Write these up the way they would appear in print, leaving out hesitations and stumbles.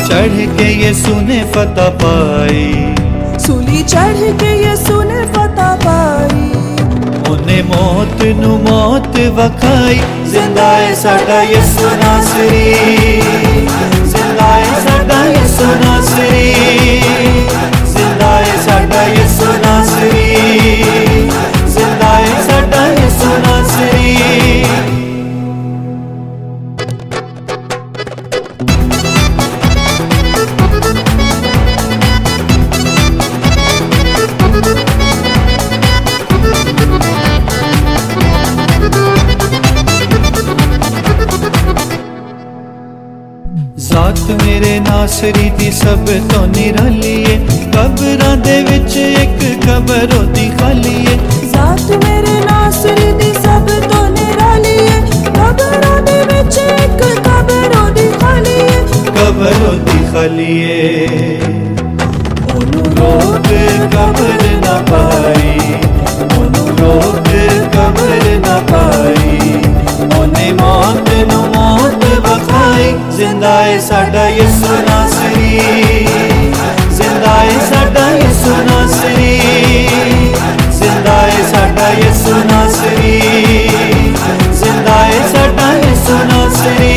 चढ़ के यीशु ने फतह पाई, सूली चढ़ के यीशु ने फतह पाई। उन्हें मौत नू मौत वखाई, जिंदा है साडा यीशु नासरी, जिंदा है साडा यीशु नासरी, जिंदा है साडा यीशु नासरी, जिंदा है साडा यीशु नासरी। जात मेरे नासरी दी सब तो निराली है, कबरां दे विच एक कबर ओदी खाली है। जात मेरे नासरी दी सब तो निराली है, कबरां दे विच एक कबर ओदी खाली है, कबर ओदी खाली है। ओनू लोग कबर ना पाई, ओनू लोग कबर ना पाई, ओने मौत नू मौत वखाई, जिंदा है साडा यीशु नासरी, जिंदा है साडा यीशु नासरी, जिंदा है साडा यीशु नासरी, जिंदा है साडा यीशु नासरी।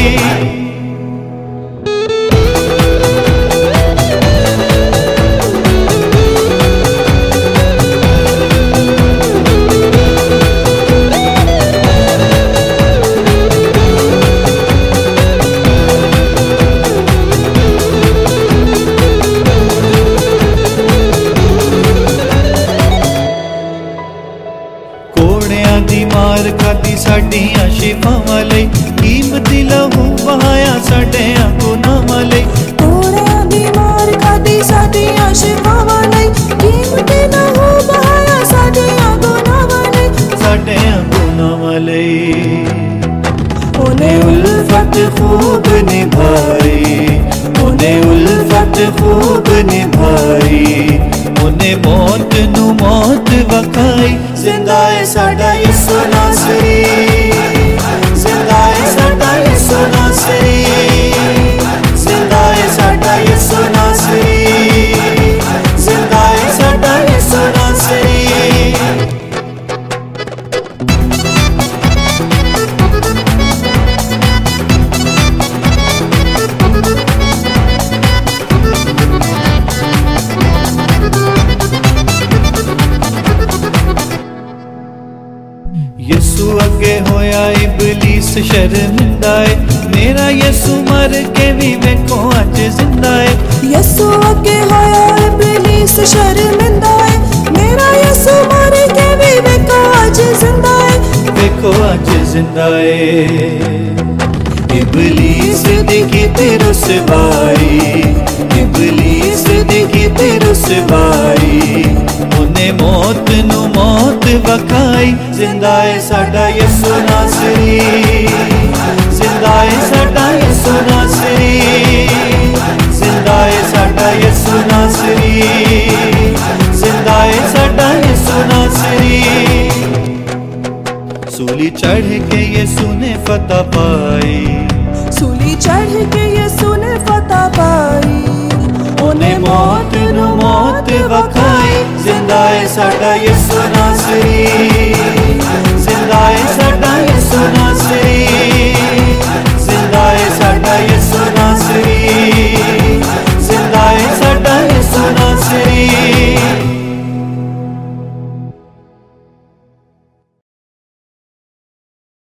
मार खादी साडियां शिफावां लई, कीमती लहू बहाया साडियां गुनाहां लई। कोड़ियां दी मार खादी साडियां शिफावां लई, कीमती लहू बहाया साडियां गुनाहां लई, साडियां गुनाहां लई। ओने उल्फत खूब निभाई, ओने उल्फत खूब निभाई, ओने मौत नू मौत वखाई, जिंदा है साडा यीशु नासरी, जिंदा है साडा यीशु नासरी, जिंदा है साडा यीशु नासरी, जिंदा है साडा यीशु नासरी। यीशु अगे होया इबलीस शर्मिंदा है, मेरा यीशु मर के भी वेखो अज जिंदा है। यीशु अगे होया इबलीस शर्मिंदा है, मेरा यीशु मर के भी वेखो अज जिंदा है, वेखो अज जिंदा है। इबलीस दी कीती रुसवाई, इबलीस दी कीती रुसवाई, उन्हें मौत नू मौत वखाई, जिंदा है साडा यीशु नासरी, जिंदा है साडा यीशु नासरी, जिंदा है साडा यीशु नासरी, जिंदा है साडा यीशु नासरी। सूली चढ़ के यीशु ने फतह पाई, सूली चढ़ के यीशु ने फतह पाई, ओने मौत नू मौत वखाई, जिंदा है साडा यीशु नासरी।